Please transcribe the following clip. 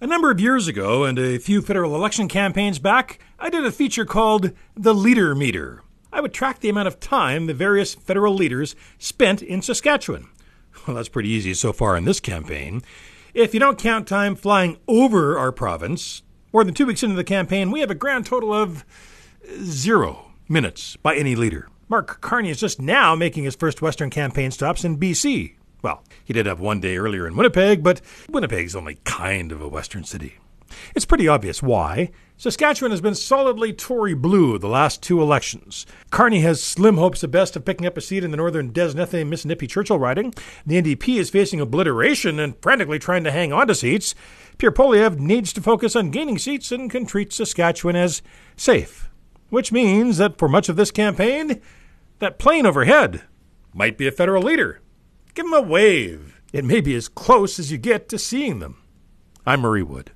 A number of years ago, and a few federal election campaigns back, I did a feature called The Leader Meter. I would track the amount of time the various federal leaders spent in Saskatchewan. Well, that's pretty easy so far in this campaign. If you don't count time flying over our province, more than 2 weeks into the campaign, we have a grand total of 0 minutes by any leader. Mark Carney is just now making his first Western campaign stops in BC. Well, he did have one day earlier in Winnipeg, but Winnipeg's only kind of a Western city. It's pretty obvious why. Saskatchewan has been solidly Tory blue the last 2 elections. Carney has slim hopes at best of picking up a seat in the northern Des Nethé-Missinippi-Churchill riding. The NDP is facing obliteration and frantically trying to hang on to seats. Pierre Poilievre needs to focus on gaining seats and can treat Saskatchewan as safe. Which means that for much of this campaign, that plane overhead might be a federal leader. Give them a wave. It may be as close as you get to seeing them. I'm Murray Wood.